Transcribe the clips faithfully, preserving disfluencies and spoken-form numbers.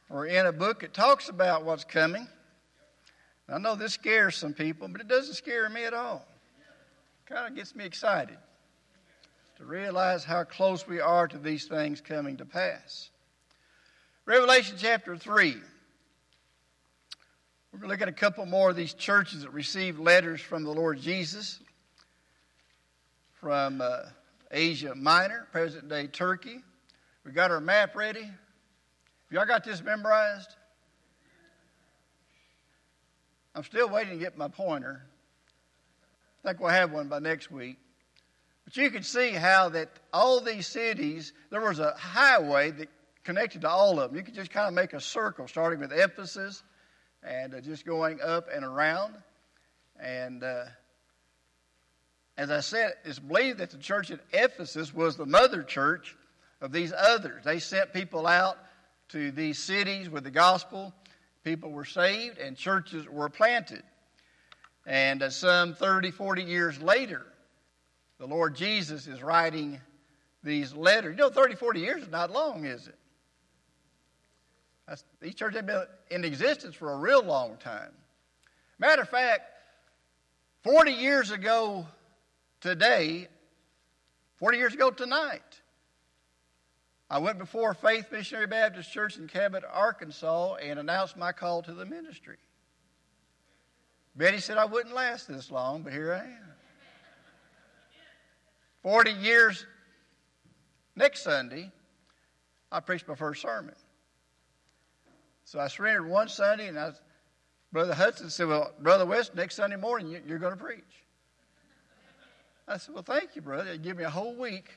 We're in a book that talks about what's coming. I know this scares some people, but it doesn't scare me at all. It kind of gets me excited to realize how close we are to these things coming to pass. Revelation chapter three. We're going to look at a couple more of these churches that received letters from the Lord Jesus from uh, Asia Minor, present-day Turkey. We got our map ready. Have y'all got this memorized? I'm still waiting to get my pointer. I think we'll have one by next week. But you can see how that all these cities, there was a highway that connected to all of them. You could just kind of make a circle, starting with Ephesus and uh, just going up and around. And uh, as I said, it's believed that the church at Ephesus was the mother church of these others. They sent people out to these cities with the gospel. People were saved and churches were planted. And uh, some thirty, forty years later, the Lord Jesus is writing these letters. You know, thirty, forty years is not long, is it? That's, these churches have been in existence for a real long time. Matter of fact, forty years ago today, forty years ago tonight, I went before Faith Missionary Baptist Church in Cabot, Arkansas, and announced my call to the ministry. Betty said I wouldn't last this long, but here I am. Forty years, next Sunday, I preached my first sermon. So I surrendered one Sunday, and I, Brother Hudson said, well, Brother West, next Sunday morning, you, you're going to preach. I said, well, thank you, brother. It gave me a whole week.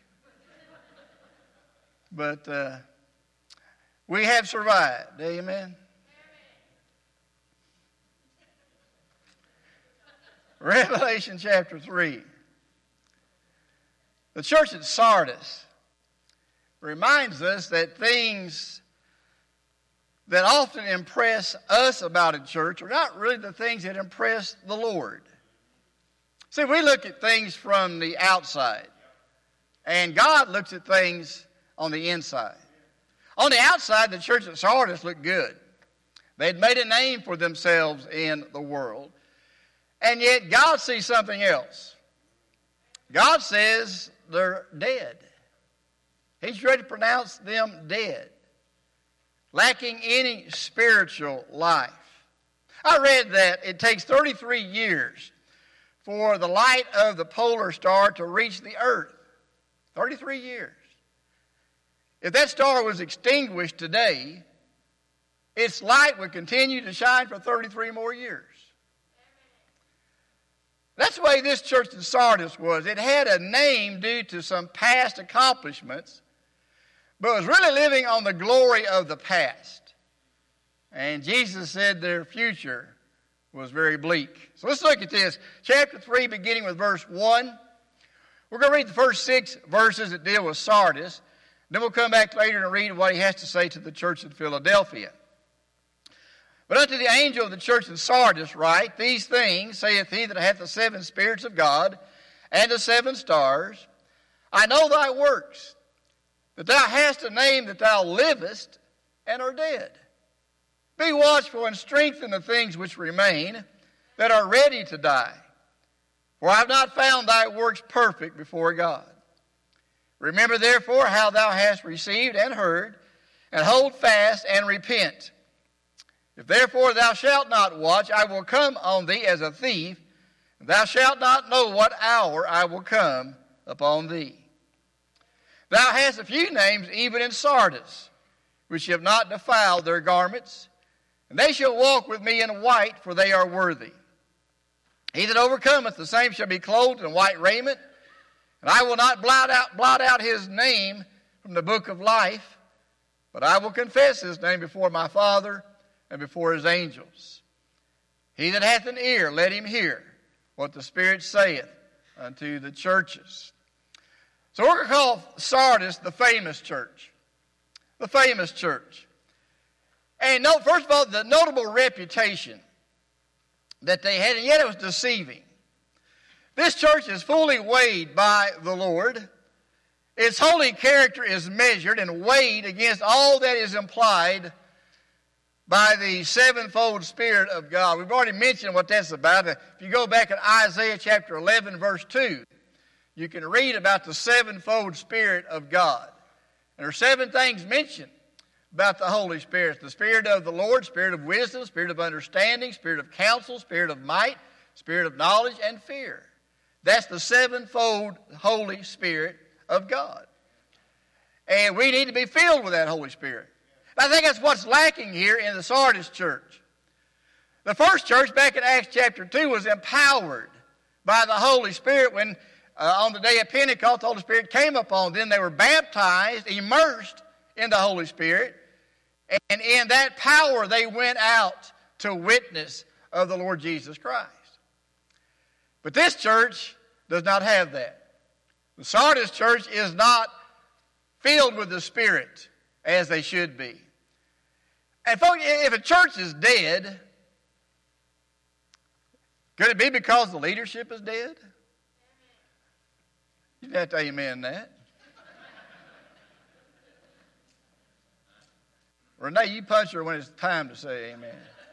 But uh, we have survived. Amen. Revelation chapter three. The church at Sardis reminds us that things that often impress us about a church are not really the things that impress the Lord. See, we look at things from the outside, and God looks at things on the inside. On the outside, the church at Sardis looked good. They'd made a name for themselves in the world. And yet God sees something else. God says they're dead. He's ready to pronounce them dead, lacking any spiritual life. I read that it takes thirty-three years for the light of the polar star to reach the earth. thirty-three years. If that star was extinguished today, its light would continue to shine for thirty-three more years. That's the way this church in Sardis was. It had a name due to some past accomplishments, but was really living on the glory of the past. And Jesus said their future was very bleak. So let's look at this. Chapter three, beginning with verse one. We're going to read the first six verses that deal with Sardis. Then we'll come back later and read what he has to say to the church in Philadelphia. But unto the angel of the church in Sardis write, these things saith he that hath the seven spirits of God and the seven stars. I know thy works, that thou hast a name that thou livest and are dead. Be watchful and strengthen the things which remain, that are ready to die. For I have not found thy works perfect before God. Remember therefore how thou hast received and heard, and hold fast and repent. If therefore thou shalt not watch, I will come on thee as a thief, and thou shalt not know what hour I will come upon thee. Thou hast a few names even in Sardis, which have not defiled their garments, and they shall walk with me in white, for they are worthy. He that overcometh, the same shall be clothed in white raiment, and I will not blot out, blot out his name from the book of life, but I will confess his name before my Father and before his angels. He that hath an ear, let him hear what the Spirit saith unto the churches. So we're going to call Sardis the famous church. The famous church. And note, first of all, the notable reputation that they had, and yet it was deceiving. This church is fully weighed by the Lord. Its holy character is measured and weighed against all that is implied by the sevenfold Spirit of God. We've already mentioned what that's about. If you go back in Isaiah chapter eleven, verse two, you can read about the sevenfold Spirit of God. And there are seven things mentioned about the Holy Spirit. The Spirit of the Lord, Spirit of wisdom, Spirit of understanding, Spirit of counsel, Spirit of might, Spirit of knowledge, and fear. That's the sevenfold Holy Spirit of God. And we need to be filled with that Holy Spirit. I think that's what's lacking here in the Sardis church. The first church, back in Acts chapter two, was empowered by the Holy Spirit when uh, on the day of Pentecost, the Holy Spirit came upon them. They were baptized, immersed in the Holy Spirit, and in that power they went out to witness of the Lord Jesus Christ. But this church does not have that. The Sardis church is not filled with the Spirit as they should be. And folks, if a church is dead, could it be because the leadership is dead? You didn't have to amen that. Renee, you punch her when it's time to say amen.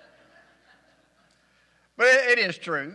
But it, it is true.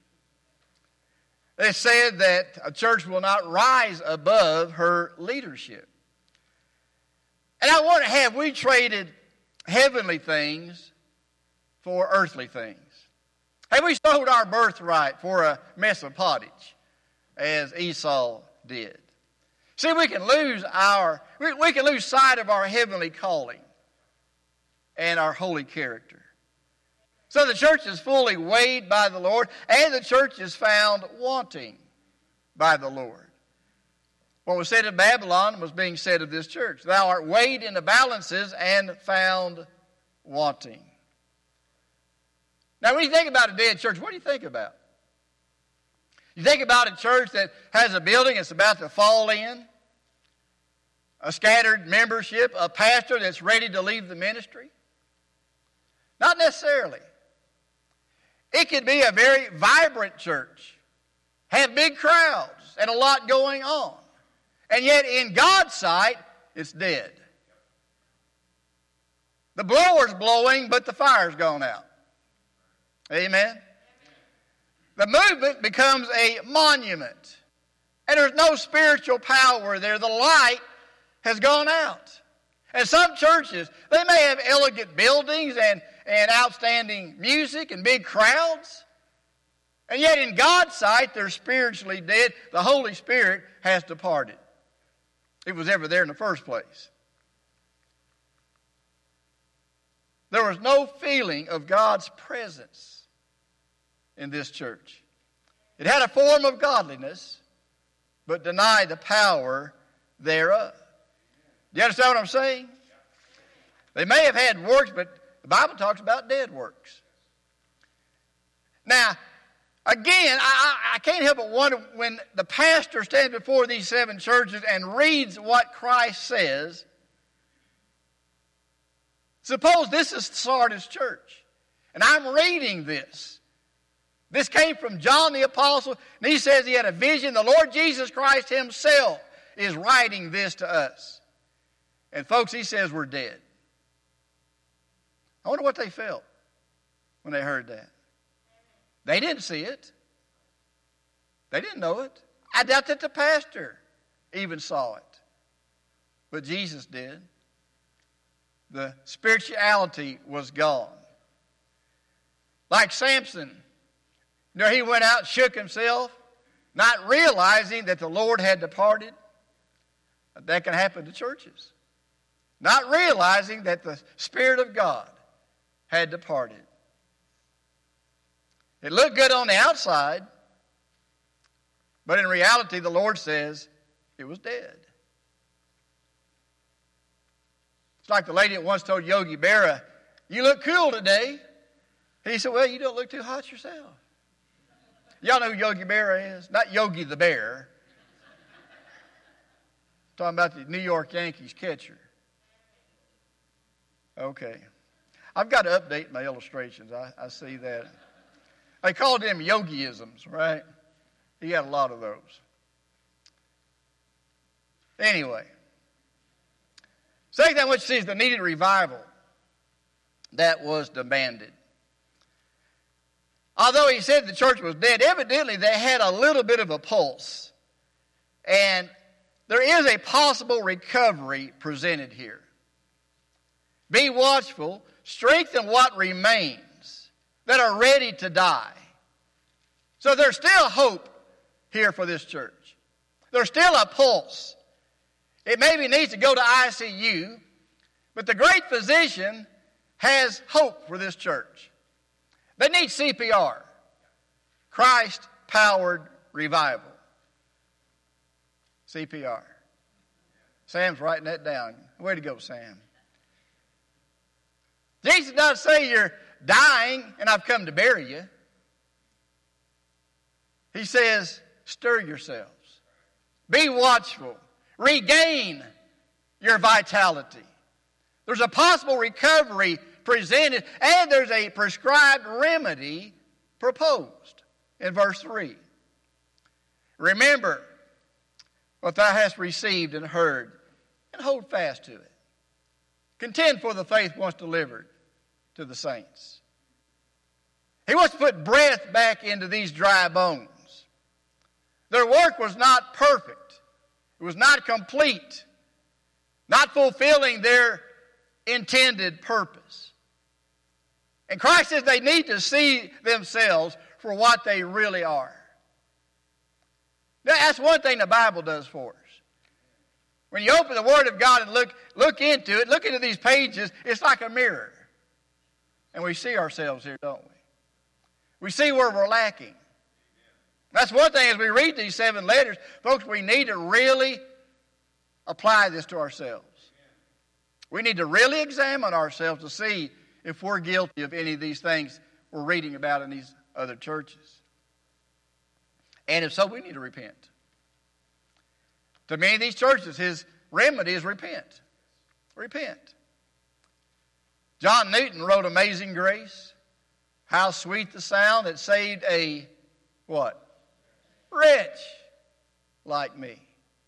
They said that a church will not rise above her leadership. And I wonder, have we traded heavenly things for earthly things? Have we sold our birthright for a mess of pottage, as Esau did? See, we can lose our, we, we can lose sight of our heavenly calling and our holy character. So the church is fully weighed by the Lord, and the church is found wanting by the Lord. What was said of Babylon was being said of this church. Thou art weighed in the balances and found wanting. Now, when you think about a dead church, what do you think about? You think about a church that has a building that's about to fall in, a scattered membership, a pastor that's ready to leave the ministry? Not necessarily. It could be a very vibrant church, have big crowds, and a lot going on. And yet, in God's sight, it's dead. The blower's blowing, but the fire's gone out. Amen? The movement becomes a monument. And there's no spiritual power there. The light has gone out. And some churches, they may have elegant buildings and, and outstanding music and big crowds. And yet in God's sight, they're spiritually dead. The Holy Spirit has departed. It was ever there in the first place. There was no feeling of God's presence in this church. It had a form of godliness, but denied the power thereof. Do you understand what I'm saying? They may have had works, but the Bible talks about dead works. Now, again, I, I can't help but wonder when the pastor stands before these seven churches and reads what Christ says. Suppose this is Sardis church, and I'm reading this. This came from John the Apostle, and he says he had a vision. The Lord Jesus Christ himself is writing this to us. And folks, he says we're dead. I wonder what they felt when they heard that. They didn't see it. They didn't know it. I doubt that the pastor even saw it. But Jesus did. The spirituality was gone. Like Samson, you know, he went out and shook himself, not realizing that the Lord had departed. That can happen to churches. Not realizing that the Spirit of God had departed. It looked good on the outside, but in reality, the Lord says it was dead. It's like the lady that once told Yogi Berra, "You look cool today." He said, "Well, you don't look too hot yourself." Y'all know who Yogi Berra is? Not Yogi the Bear. Talking about the New York Yankees catcher. Okay. I've got to update my illustrations. I, I see that. They called them yogiisms, right? He had a lot of those. Anyway. Second thing I want you to see is the needed revival. that was demanded. Although he said the church was dead, evidently they had a little bit of a pulse. And there is a possible recovery presented here. Be watchful, strengthen what remains that are ready to die. So there's still hope here for this church. There's still a pulse. It maybe needs to go to I C U, but the great physician has hope for this church. They need C P R, Christ-powered revival. C P R. Sam's writing that down. Way to go, Sam. Jesus doesn't say you're dying and I've come to bury you. He says, stir yourselves. Be watchful. Regain your vitality. There's a possible recovery presented, and there's a prescribed remedy proposed in verse three. Remember what thou hast received and heard, and hold fast to it. Contend for the faith once delivered to the saints. He wants to put breath back into these dry bones. Their work was not perfect. It was not complete. Not fulfilling their intended purpose. And Christ says they need to see themselves for what they really are. Now, that's one thing the Bible does for us. When you open the Word of God and look, look into it, look into these pages, it's like a mirror. And we see ourselves here, don't we? We see where we're lacking. That's one thing as we read these seven letters, folks, we need to really apply this to ourselves. We need to really examine ourselves to see if we're guilty of any of these things we're reading about in these other churches. And if so, we need to repent. To many of these churches, his remedy is repent. Repent. John Newton wrote Amazing Grace. How sweet the sound that saved a, what? Wretch like me.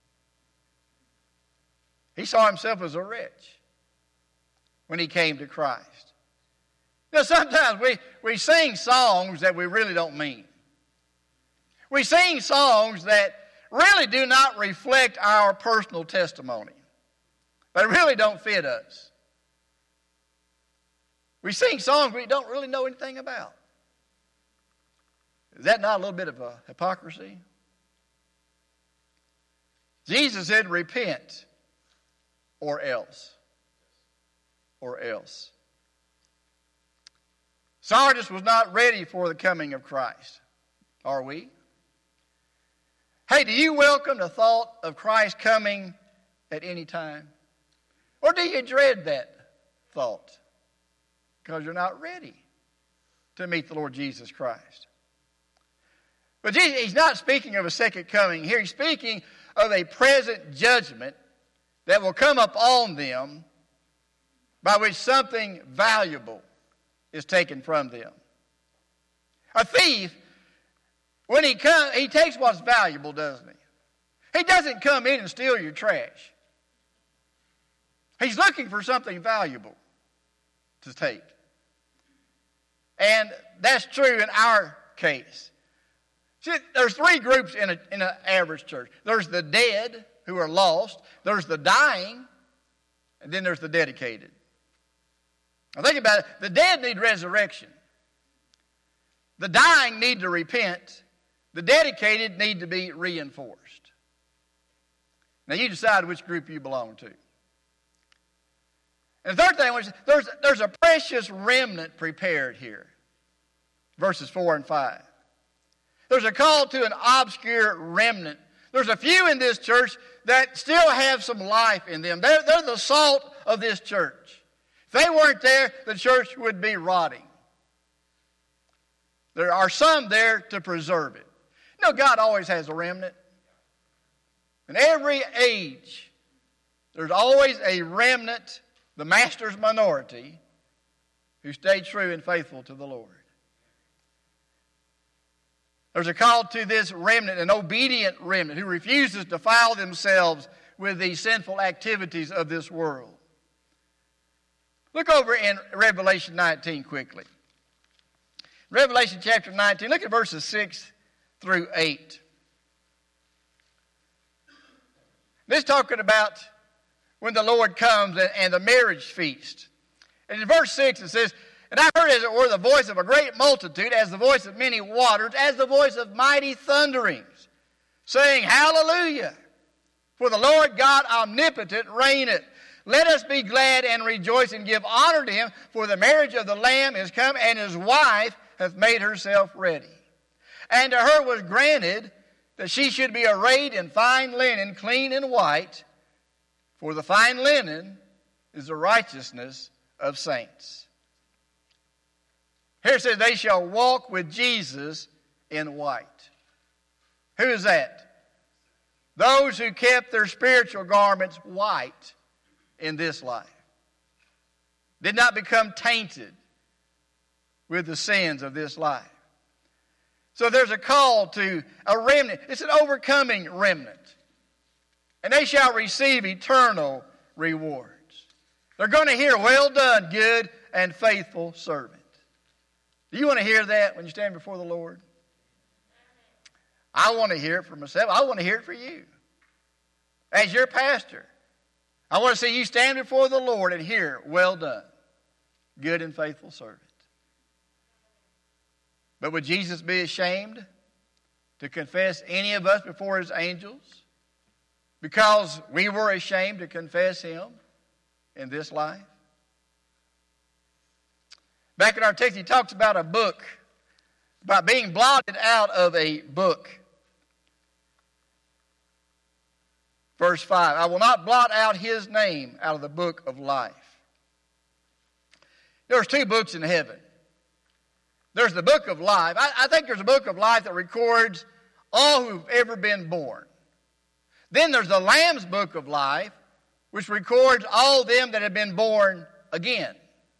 He saw himself as a wretch when he came to Christ. Now, sometimes we, we sing songs that we really don't mean. We sing songs that really do not reflect our personal testimony. They really don't fit us. We sing songs we don't really know anything about. Is that not a little bit of a hypocrisy? Jesus said, repent, or else. Or else. Sardis was not ready for the coming of Christ. Are we? Hey, do you welcome the thought of Christ coming at any time? Or do you dread that thought? Because you're not ready to meet the Lord Jesus Christ. But Jesus, he's not speaking of a second coming here. He's speaking of a present judgment that will come upon them by which something valuable is taken from them. A thief, when he comes, he takes what's valuable, doesn't he? He doesn't come in and steal your trash. He's looking for something valuable to take. And that's true in our case. See, there's three groups in, a, in an average church. There's the dead who are lost. There's the dying. And then there's the dedicated. Now think about it. The dead need resurrection. The dying need to repent. The dedicated need to be reinforced. Now you decide which group you belong to. And the third thing was there's, there's a precious remnant prepared here. Verses four and five. There's a call to an obscure remnant. There's a few in this church that still have some life in them. They're, they're the salt of this church. If they weren't there, the church would be rotting. There are some there to preserve it. You know, God always has a remnant. In every age, there's always a remnant, the master's minority, who stayed true and faithful to the Lord. There's a call to this remnant, an obedient remnant, who refuses to defile themselves with the sinful activities of this world. Look over in Revelation nineteen quickly. Revelation chapter nineteen, look at verses six through eight. This is talking about when the Lord comes and, and the marriage feast. And in verse six it says, "And I heard as it were the voice of a great multitude, as the voice of many waters, as the voice of mighty thunderings, saying, Hallelujah! For the Lord God omnipotent reigneth. Let us be glad and rejoice and give honor to him, for the marriage of the Lamb is come, and his wife hath made herself ready. And to her was granted that she should be arrayed in fine linen, clean and white, for the fine linen is the righteousness of saints." Here it says, they shall walk with Jesus in white. Who is that? Those who kept their spiritual garments white in this life. Did not become tainted with the sins of this life. So there's a call to a remnant. It's an overcoming remnant. And they shall receive eternal rewards. They're going to hear, "Well done, good and faithful servant." Do you want to hear that when you stand before the Lord? I want to hear it for myself. I want to hear it for you. As your pastor, I want to see you stand before the Lord and hear, "Well done, good and faithful servant." But would Jesus be ashamed to confess any of us before his angels because we were ashamed to confess him in this life? Back in our text, he talks about a book, about being blotted out of a book. Verse five, "I will not blot out his name out of the book of life." There's two books in heaven. There's the book of life. I, I think there's a book of life that records all who've ever been born. Then there's the Lamb's book of life, which records all them that have been born again.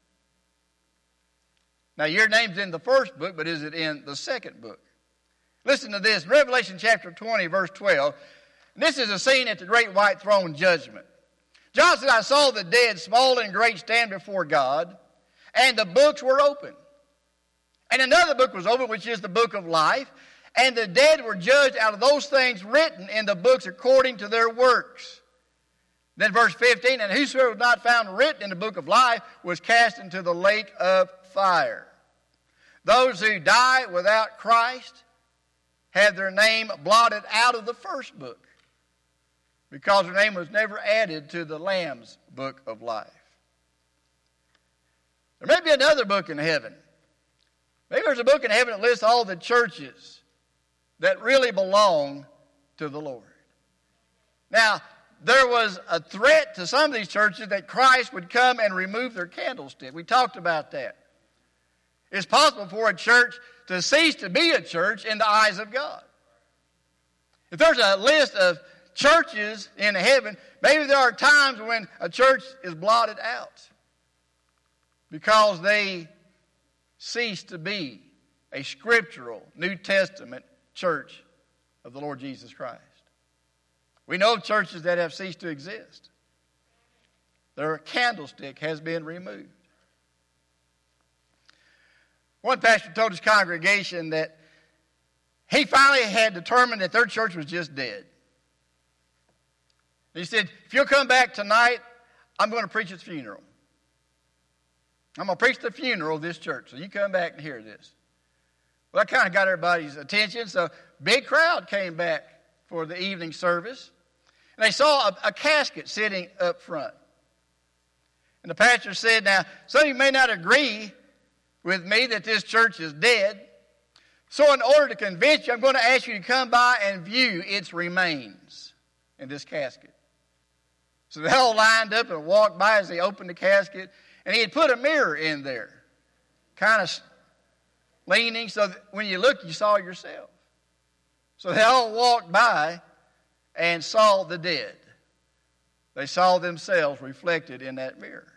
Now, your name's in the first book, but is it in the second book? Listen to this. Revelation chapter twenty, verse twelve. This is a scene at the great white throne judgment. John said, "I saw the dead, small and great, stand before God, and the books were open. And another book was opened, which is the book of life. And the dead were judged out of those things written in the books according to their works." Then verse fifteen, "And whosoever was not found written in the book of life was cast into the lake of fire. Those who die without Christ have their name blotted out of the first book, because their name was never added to the Lamb's book of life." There may be another book in heaven. Maybe there's a book in heaven that lists all the churches that really belong to the Lord. Now, there was a threat to some of these churches that Christ would come and remove their candlestick. We talked about that. It's possible for a church to cease to be a church in the eyes of God. If there's a list of churches in heaven, maybe there are times when a church is blotted out because they cease to be a scriptural New Testament church of the Lord Jesus Christ. We know churches that have ceased to exist. Their candlestick has been removed. One pastor told his congregation that he finally had determined that their church was just dead. He said, "If you'll come back tonight, I'm going to preach at the funeral. I'm going to preach the funeral of this church. So you come back and hear this." Well, that kind of got everybody's attention. So a big crowd came back for the evening service. And they saw a, a casket sitting up front. And the pastor said, "Now, some of you may not agree with me that this church is dead. So in order to convince you, I'm going to ask you to come by and view its remains in this casket." So they all lined up and walked by as they opened the casket. And he had put a mirror in there, kind of leaning so that when you looked, you saw yourself. So they all walked by and saw the dead. They saw themselves reflected in that mirror.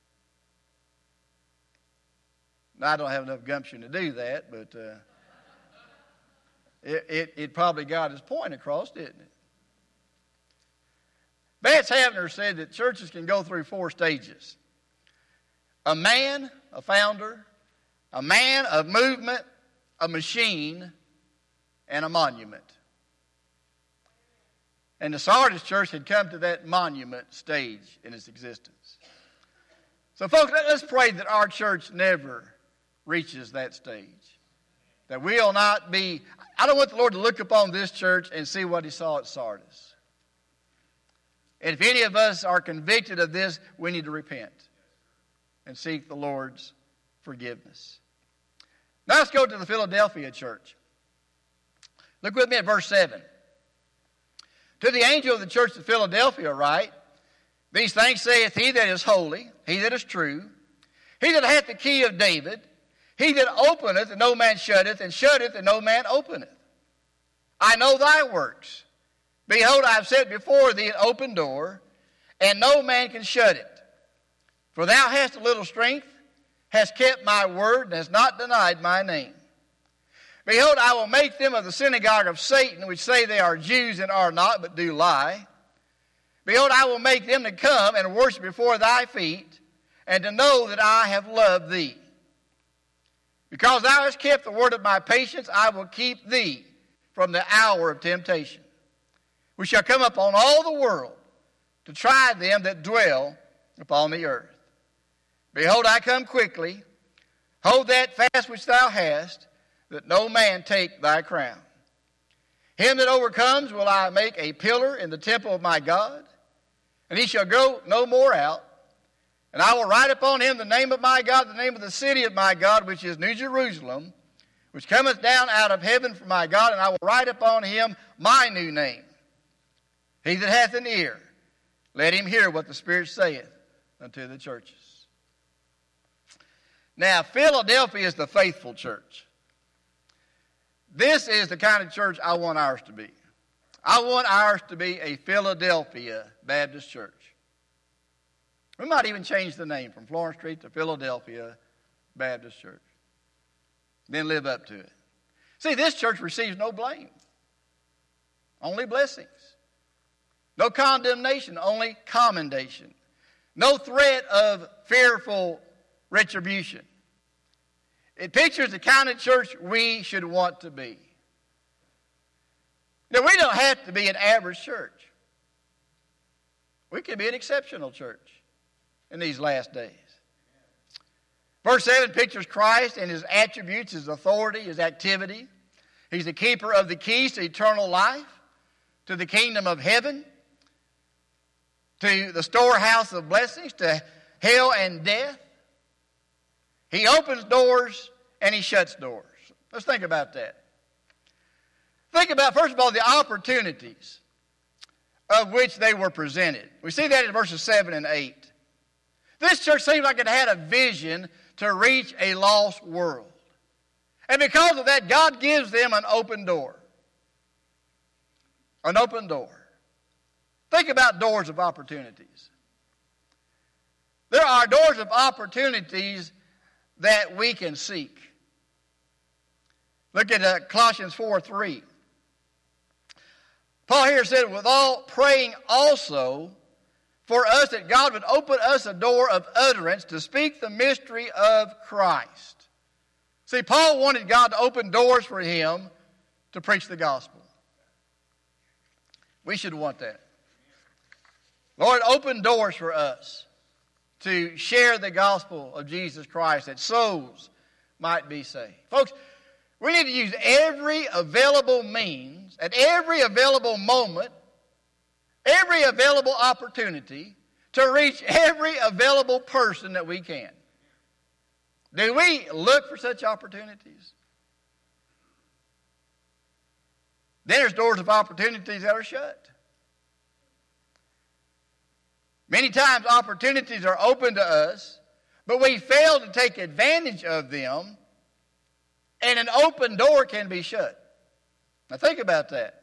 Now, I don't have enough gumption to do that, but uh, it, it, it probably got his point across, didn't it? Vance Havner said that churches can go through four stages. a man, a founder, a man of movement, a machine, and a monument. And the Sardis church had come to that monument stage in its existence. So folks, let's pray that our church never reaches that stage. That we'll not be, I don't want the Lord to look upon this church and see what he saw at Sardis. And if any of us are convicted of this, we need to repent and seek the Lord's forgiveness. Now let's go to the Philadelphia church. Look with me at verse seven. To the angel of the church of Philadelphia write, these things saith he that is holy, he that is true, he that hath the key of David, he that openeth and no man shutteth, and shutteth and no man openeth. I know thy works. Behold, I have set before thee an open door, and no man can shut it. For thou hast a little strength, hast kept my word, and hast not denied my name. Behold, I will make them of the synagogue of Satan, which say they are Jews and are not, but do lie. Behold, I will make them to come and worship before thy feet, and to know that I have loved thee. Because thou hast kept the word of my patience, I will keep thee from the hour of temptation, which shall come upon all the world to try them that dwell upon the earth. Behold, I come quickly. Hold that fast which thou hast, that no man take thy crown. Him that overcomes will I make a pillar in the temple of my God, and he shall go no more out. And I will write upon him the name of my God, the name of the city of my God, which is New Jerusalem, which cometh down out of heaven from my God, and I will write upon him my new name. He that hath an ear, let him hear what the Spirit saith unto the churches. Now, Philadelphia is the faithful church. This is the kind of church I want ours to be. I want ours to be a Philadelphia Baptist church. We might even change the name from Florence Street to Philadelphia Baptist Church. Then live up to it. See, this church receives no blame. Only blessings. No condemnation, only commendation. No threat of fearful retribution. It pictures the kind of church we should want to be. Now, we don't have to be an average church. We can be an exceptional church in these last days. Verse seven pictures Christ and his attributes, his authority, his activity. He's the keeper of the keys to eternal life, to the kingdom of heaven, to the storehouse of blessings, to hell and death. He opens doors and he shuts doors. Let's think about that. Think about, first of all, the opportunities of which they were presented. We see that in verses seven and eight. This church seems like it had a vision to reach a lost world. And because of that, God gives them an open door. An open door. Think about doors of opportunities. There are doors of opportunities that we can seek. Look at uh, Colossians four three. Paul here said, with all praying also for us that God would open us a door of utterance to speak the mystery of Christ. See, Paul wanted God to open doors for him to preach the gospel. We should want that. Lord, open doors for us to share the gospel of Jesus Christ, that souls might be saved. Folks, we need to use every available means, at every available moment, every available opportunity to reach every available person that we can. Do we look for such opportunities? Then there's doors of opportunities that are shut. Many times opportunities are open to us, but we fail to take advantage of them, and an open door can be shut. Now think about that.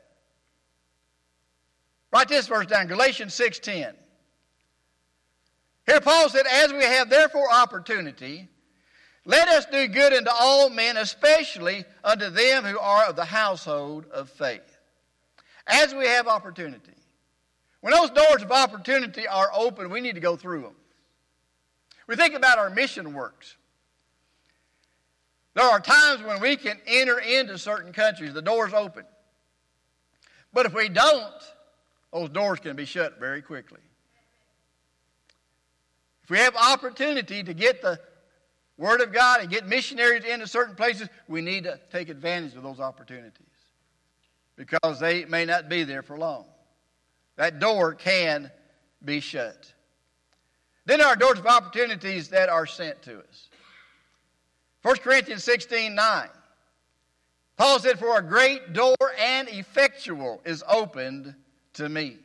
Write this verse down, Galatians six ten. Here Paul said, as we have therefore opportunity, let us do good unto all men, especially unto them who are of the household of faith. As we have opportunity. When those doors of opportunity are open, we need to go through them. We think about our mission works. There are times when we can enter into certain countries. The door's open. But if we don't, those doors can be shut very quickly. If we have opportunity to get the Word of God and get missionaries into certain places, we need to take advantage of those opportunities because they may not be there for long. That door can be shut. Then there are doors of opportunities that are sent to us. First Corinthians sixteen nine. Paul said, "For a great door and effectual is opened to me."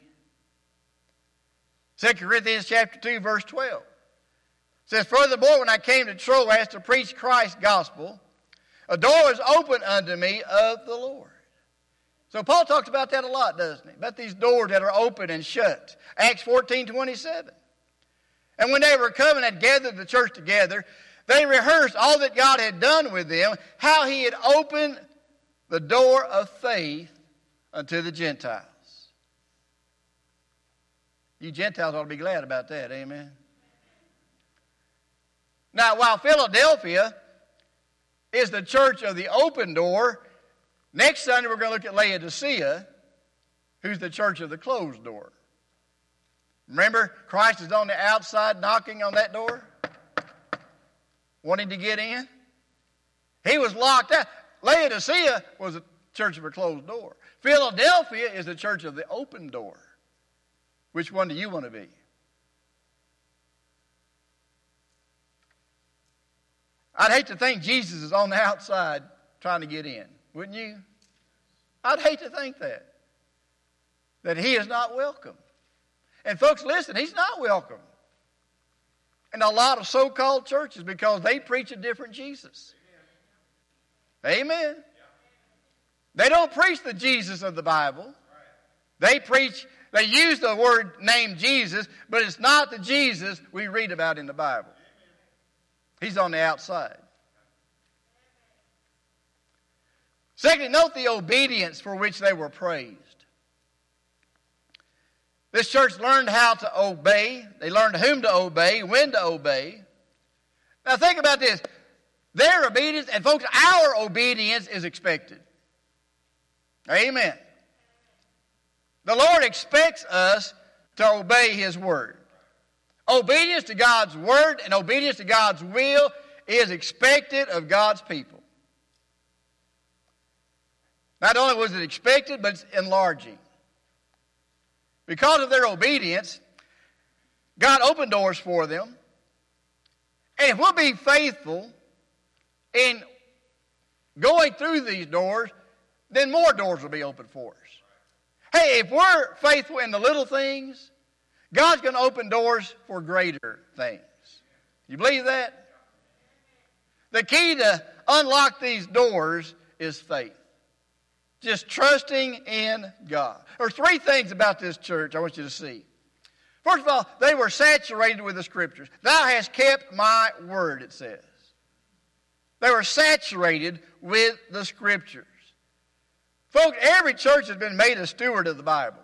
Second Corinthians chapter two, verse twelve. It says, "Furthermore, when I came to Troas to preach Christ's gospel, a door was opened unto me of the Lord." So Paul talks about that a lot, doesn't he? About these doors that are open and shut. Acts fourteen twenty-seven. And when they were come and had gathered the church together, they rehearsed all that God had done with them, how he had opened the door of faith unto the Gentiles. You Gentiles ought to be glad about that, amen? Now, while Philadelphia is the church of the open door, next Sunday we're going to look at Laodicea, who's the church of the closed door. Remember, Christ is on the outside knocking on that door, wanting to get in. He was locked out. Laodicea was a church of a closed door. Philadelphia is the church of the open door. Which one do you want to be? I'd hate to think Jesus is on the outside trying to get in, wouldn't you? I'd hate to think that. That he is not welcome. And folks, listen, he's not welcome in a lot of so-called churches because they preach a different Jesus. Amen. Amen. They don't preach the Jesus of the Bible. They preach, they use the word name Jesus, but it's not the Jesus we read about in the Bible. He's on the outside. Secondly, note the obedience for which they were praised. This church learned how to obey. They learned whom to obey, when to obey. Now think about this. Their obedience, and folks, our obedience is expected. Amen. The Lord expects us to obey His Word. Obedience to God's Word and obedience to God's will is expected of God's people. Not only was it expected, but it's enlarging. Because of their obedience, God opened doors for them. And if we'll be faithful in going through these doors, then more doors will be opened for us. Hey, if we're faithful in the little things, God's going to open doors for greater things. You believe that? The key to unlock these doors is faith. Just trusting in God. There are three things about this church I want you to see. First of all, they were saturated with the Scriptures. Thou hast kept my word, it says. They were saturated with the Scriptures. Folks, every church has been made a steward of the Bible.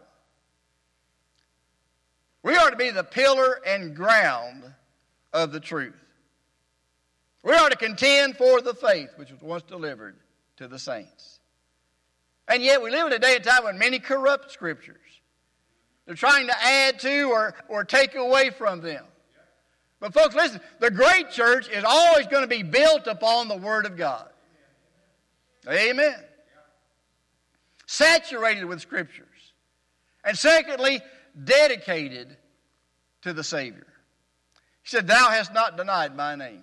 We are to be the pillar and ground of the truth. We are to contend for the faith which was once delivered to the saints. And yet we live in a day and time when many corrupt Scriptures. They're trying to add to or, or take away from them. But folks, listen, the great church is always going to be built upon the Word of God. Amen. Saturated with Scriptures. And secondly, dedicated to the Savior. He said, "Thou hast not denied my name."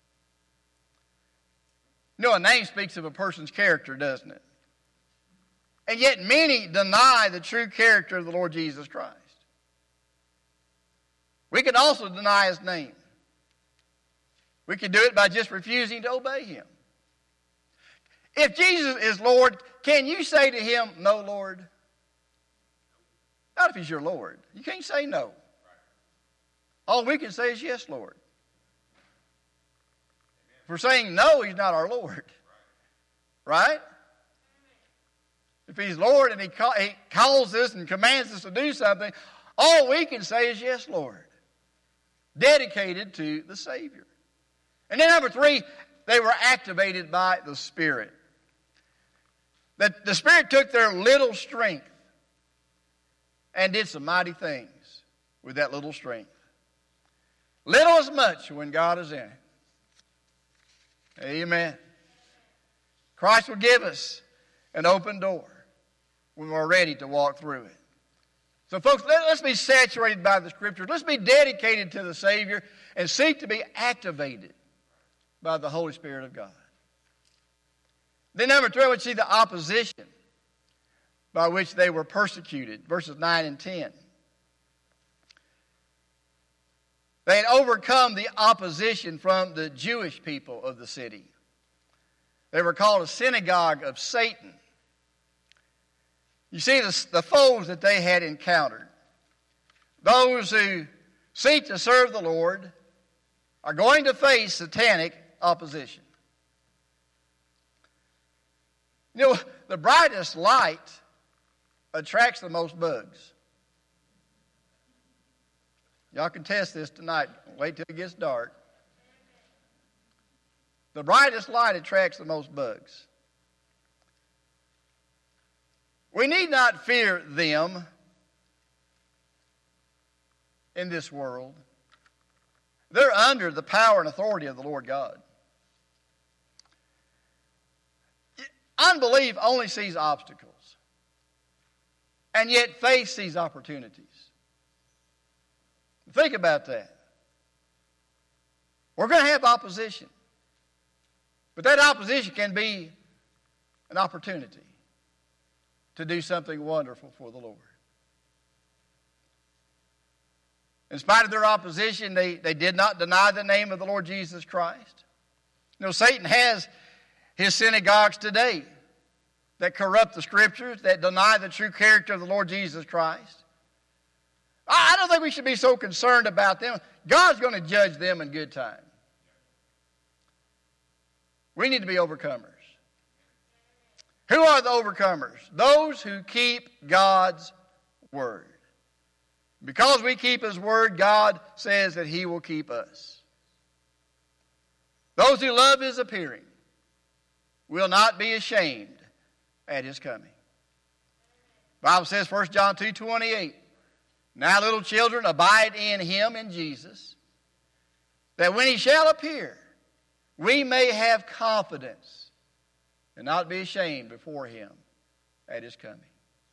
You know, a name speaks of a person's character, doesn't it? And yet many deny the true character of the Lord Jesus Christ. We can also deny His name. We can do it by just refusing to obey Him. If Jesus is Lord, can you say to Him, "No, Lord"? Not if He's your Lord. You can't say no. All we can say is, "Yes, Lord." If we're saying no, He's not our Lord. Right? If He's Lord and he, call, he calls us and commands us to do something, all we can say is, "Yes, Lord." dedicated to the Savior. And then number three, they were activated by the Spirit. That the Spirit took their little strength and did some mighty things with that little strength. Little as much when God is in it. Amen. Christ will give us an open door when we're ready to walk through it. So folks, let, let's be saturated by the Scriptures. Let's be dedicated to the Savior and seek to be activated by the Holy Spirit of God. Then number three, we see the opposition by which they were persecuted. Verses nine and ten. They had overcome the opposition from the Jewish people of the city. They were called a synagogue of Satan. You see the, the foes that they had encountered. Those who seek to serve the Lord are going to face satanic opposition. You know, the brightest light attracts the most bugs. Y'all can test this tonight. Wait till it gets dark. The brightest light attracts the most bugs. We need not fear them in this world. They're under the power and authority of the Lord God. Unbelief only sees obstacles, and yet faith sees opportunities. Think about that. We're going to have opposition, but that opposition can be an opportunity to do something wonderful for the Lord. In spite of their opposition, they, they did not deny the name of the Lord Jesus Christ. You know, Satan has his synagogues today that corrupt the Scriptures, that deny the true character of the Lord Jesus Christ. I don't think we should be so concerned about them. God's going to judge them in good time. We need to be overcomers. Who are the overcomers? Those who keep God's word. Because we keep His word, God says that He will keep us. Those who love His appearing will not be ashamed at His coming. The Bible says, First John two twenty-eight, now little children, abide in Him, in Jesus, that when He shall appear, we may have confidence and not be ashamed before Him at His coming.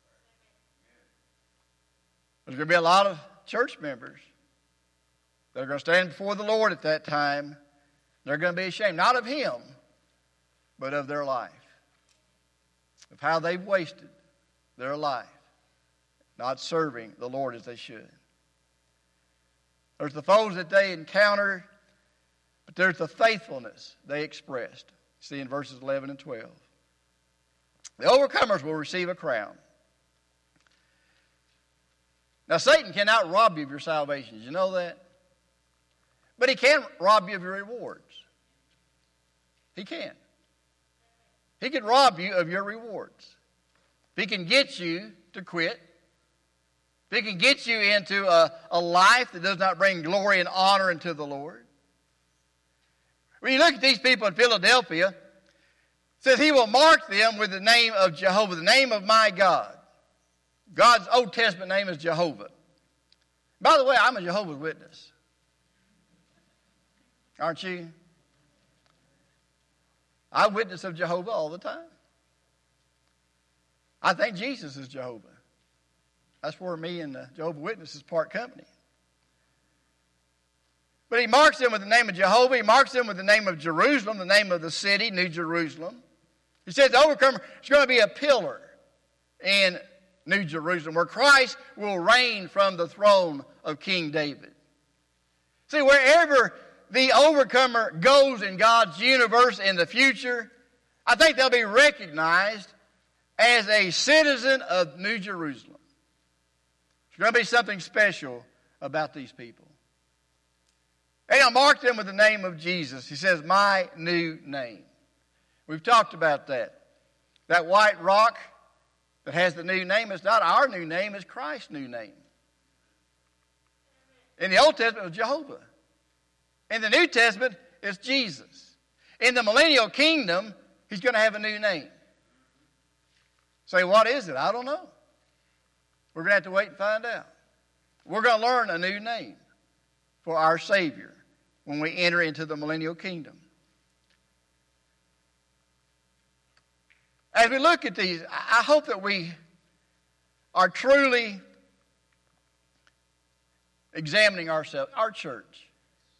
There's going to be a lot of church members that are going to stand before the Lord at that time. They're going to be ashamed, not of Him, but of their life, of how they've wasted their life, not serving the Lord as they should. There's the foes that they encountered, but there's the faithfulness they expressed. See in verses eleven and twelve. The overcomers will receive a crown. Now, Satan cannot rob you of your salvation. Did you know that? But he can rob you of your rewards. He can. He can rob you of your rewards. If he can get you to quit, if he can get you into a, a life that does not bring glory and honor into the Lord. When you look at these people in Philadelphia, it says He will mark them with the name of Jehovah, the name of my God. God's Old Testament name is Jehovah. By the way, I'm a Jehovah's Witness. Aren't you? I witness of Jehovah all the time. I think Jesus is Jehovah. That's where me and the Jehovah's Witnesses part company. But He marks them with the name of Jehovah. He marks them with the name of Jerusalem, the name of the city, New Jerusalem. He says the overcomer is going to be a pillar in New Jerusalem, where Christ will reign from the throne of King David. See, wherever the overcomer goes in God's universe in the future, I think they'll be recognized as a citizen of New Jerusalem. There's going to be something special about these people. And I'll mark them with the name of Jesus. He says, my new name. We've talked about that. That white rock that has the new name is not our new name, it's Christ's new name. In the Old Testament, it was Jehovah. In the New Testament, it's Jesus. In the millennial kingdom, he's going to have a new name. Say, what is it? I don't know. We're going to have to wait and find out. We're going to learn a new name for our Savior when we enter into the millennial kingdom. As we look at these, I hope that we are truly examining ourselves, our church.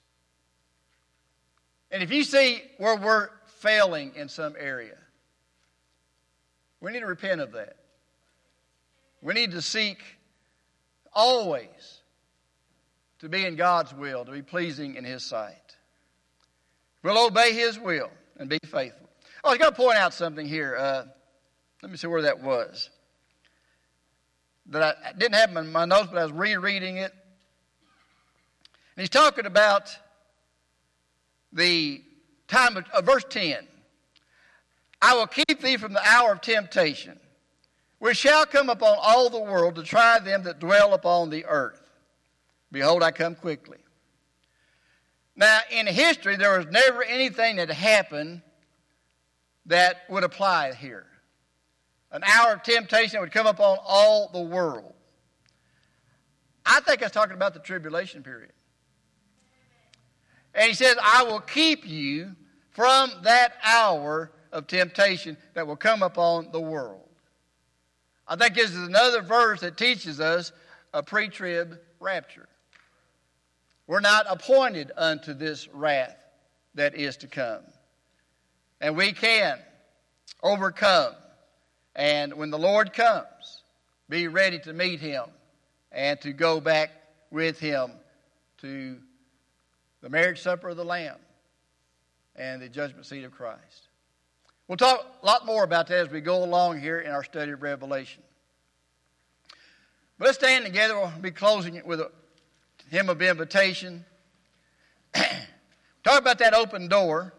And if you see where we're failing in some area, we need to repent of that. We need to seek always to be in God's will, to be pleasing in His sight. We'll obey His will and be faithful. Oh, I was going to point out something here. Uh, let me see where that was. That I, I didn't have in my notes, but I was rereading it. And he's talking about the time of uh, verse ten. I will keep thee from the hour of temptation, which shall come upon all the world to try them that dwell upon the earth. Behold, I come quickly. Now, in history, there was never anything that happened that would apply here. An hour of temptation would come upon all the world. I think it's talking about the tribulation period. And he says, I will keep you from that hour of temptation that will come upon the world. I think this is another verse that teaches us a pre-trib rapture. We're not appointed unto this wrath that is to come. And we can overcome. And when the Lord comes, be ready to meet Him and to go back with Him to the marriage supper of the Lamb and the judgment seat of Christ. We'll talk a lot more about that as we go along here in our study of Revelation. But let's stand together. We'll be closing it with a hymn of invitation. Talk about that open door.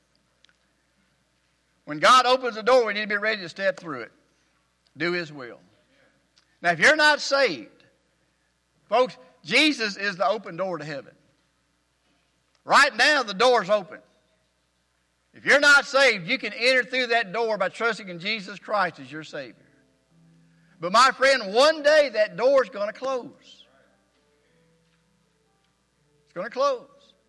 When God opens the door, we need to be ready to step through it. Do His will. Now, if you're not saved, folks, Jesus is the open door to heaven. Right now, the door's open. If you're not saved, you can enter through that door by trusting in Jesus Christ as your Savior. But my friend, one day that door is going to close. It's going to close.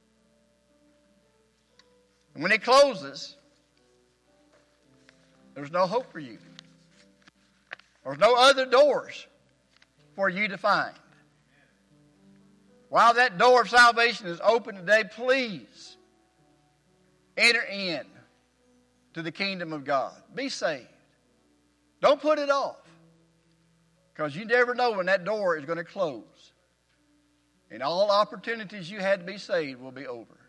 And when it closes, there's no hope for you. There's no other doors for you to find. While that door of salvation is open today, please enter in to the kingdom of God. Be saved. Don't put it off. Because you never know when that door is going to close. And all opportunities you had to be saved will be over.